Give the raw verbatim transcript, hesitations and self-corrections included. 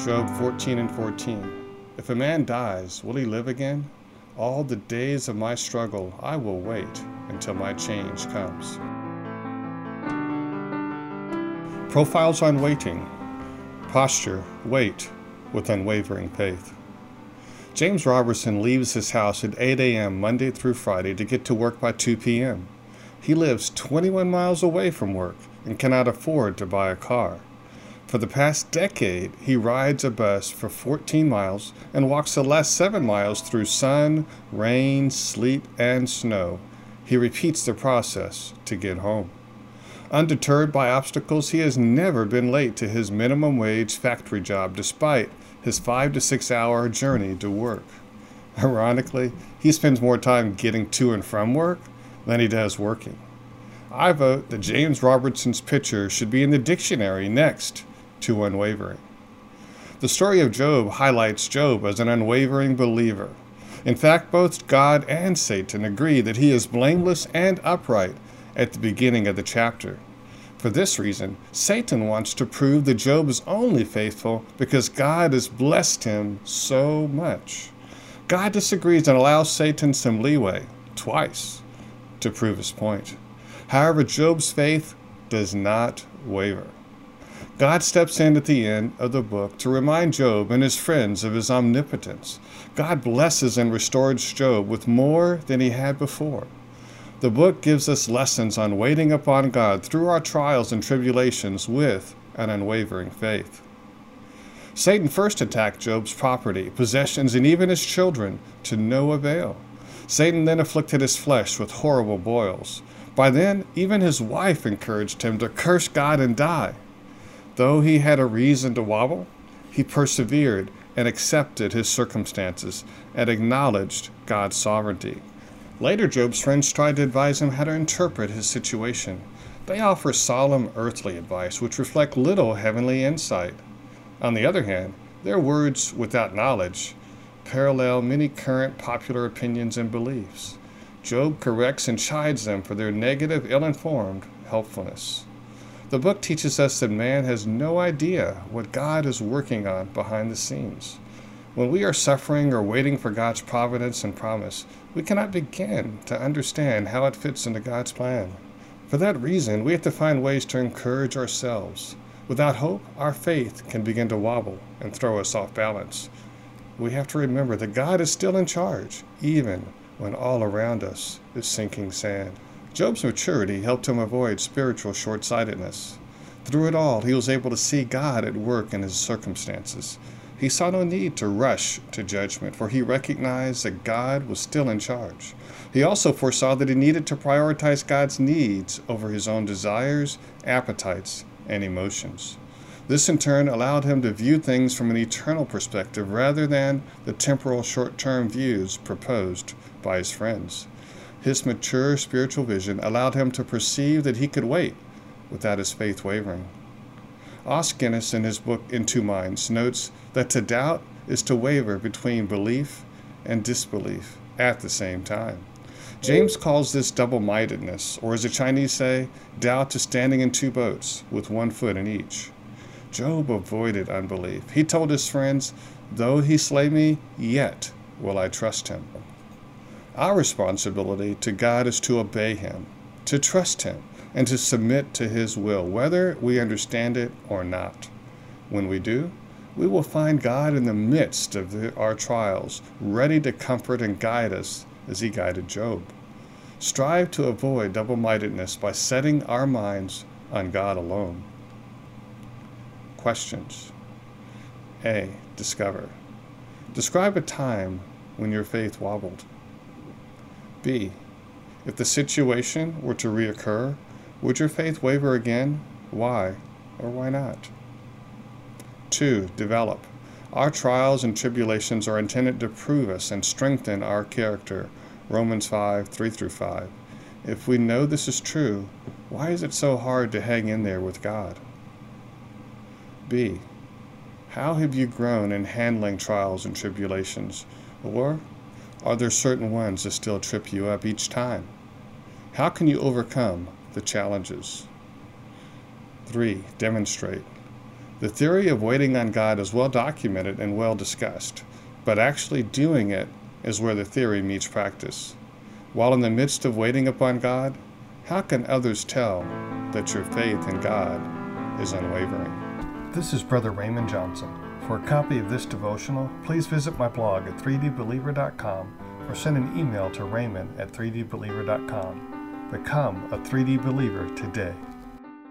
Job fourteen and fourteen. If a man dies, will he live again? All the days of my struggle I will wait until my change comes. Profiles on waiting. Posture, wait, with unwavering faith. James Robertson leaves his house at eight a.m. Monday through Friday to get to work by two p.m. He lives twenty-one miles away from work and cannot afford to buy a car. For the past decade, he rides a bus for fourteen miles and walks the last seven miles through sun, rain, sleet, and snow. He repeats the process to get home. Undeterred by obstacles, he has never been late to his minimum wage factory job despite his five to six hour journey to work. Ironically, he spends more time getting to and from work than he does working. I vote that James Robertson's picture should be in the dictionary next to unwavering. The story of Job highlights Job as an unwavering believer. In fact, both God and Satan agree that he is blameless and upright at the beginning of the chapter. For this reason, Satan wants to prove that Job is only faithful because God has blessed him so much. God disagrees and allows Satan some leeway, twice, to prove his point. However, Job's faith does not waver. God steps in at the end of the book to remind Job and his friends of his omnipotence. God blesses and restores Job with more than he had before. The book gives us lessons on waiting upon God through our trials and tribulations with an unwavering faith. Satan first attacked Job's property, possessions, and even his children to no avail. Satan then afflicted his flesh with horrible boils. By then, even his wife encouraged him to curse God and die. Though he had a reason to wobble, he persevered and accepted his circumstances and acknowledged God's sovereignty. Later, Job's friends tried to advise him how to interpret his situation. They offer solemn earthly advice which reflect little heavenly insight. On the other hand, their words without knowledge parallel many current popular opinions and beliefs. Job corrects and chides them for their negative, ill-informed helpfulness. The book teaches us that man has no idea what God is working on behind the scenes. When we are suffering or waiting for God's providence and promise, we cannot begin to understand how it fits into God's plan. For that reason, we have to find ways to encourage ourselves. Without hope, our faith can begin to wobble and throw us off balance. We have to remember that God is still in charge, even when all around us is sinking sand. Job's maturity helped him avoid spiritual short-sightedness. Through it all, he was able to see God at work in his circumstances. He saw no need to rush to judgment, for he recognized that God was still in charge. He also foresaw that he needed to prioritize God's needs over his own desires, appetites, and emotions. This in turn allowed him to view things from an eternal perspective rather than the temporal short-term views proposed by his friends. His mature spiritual vision allowed him to perceive that he could wait without his faith wavering. Os Guinness, in his book In Two Minds, notes that to doubt is to waver between belief and disbelief at the same time. James calls this double-mindedness, or as the Chinese say, doubt to standing in two boats with one foot in each. Job avoided unbelief. He told his friends, "Though he slay me, yet will I trust him." Our responsibility to God is to obey him, to trust him, and to submit to his will, whether we understand it or not. When we do, we will find God in the midst of the, our trials, ready to comfort and guide us as he guided Job. Strive to avoid double-mindedness by setting our minds on God alone. Questions. A. Discover. Describe a time when your faith wobbled. B. If the situation were to reoccur, would your faith waver again? Why or why not? Two. Develop. Our trials and tribulations are intended to prove us and strengthen our character. Romans five, three through five. If we know this is true, why is it so hard to hang in there with God? B. How have you grown in handling trials and tribulations? Or are there certain ones that still trip you up each time? How can you overcome the challenges? Three. Demonstrate. The theory of waiting on God is well documented and well discussed, but actually doing it is where the theory meets practice. While in the midst of waiting upon God, how can others tell that your faith in God is unwavering? This is Brother Raymond Johnson. For a copy of this devotional, please visit my blog at three d believer dot com or send an email to raymond at three d believer dot com. Become a three D believer today.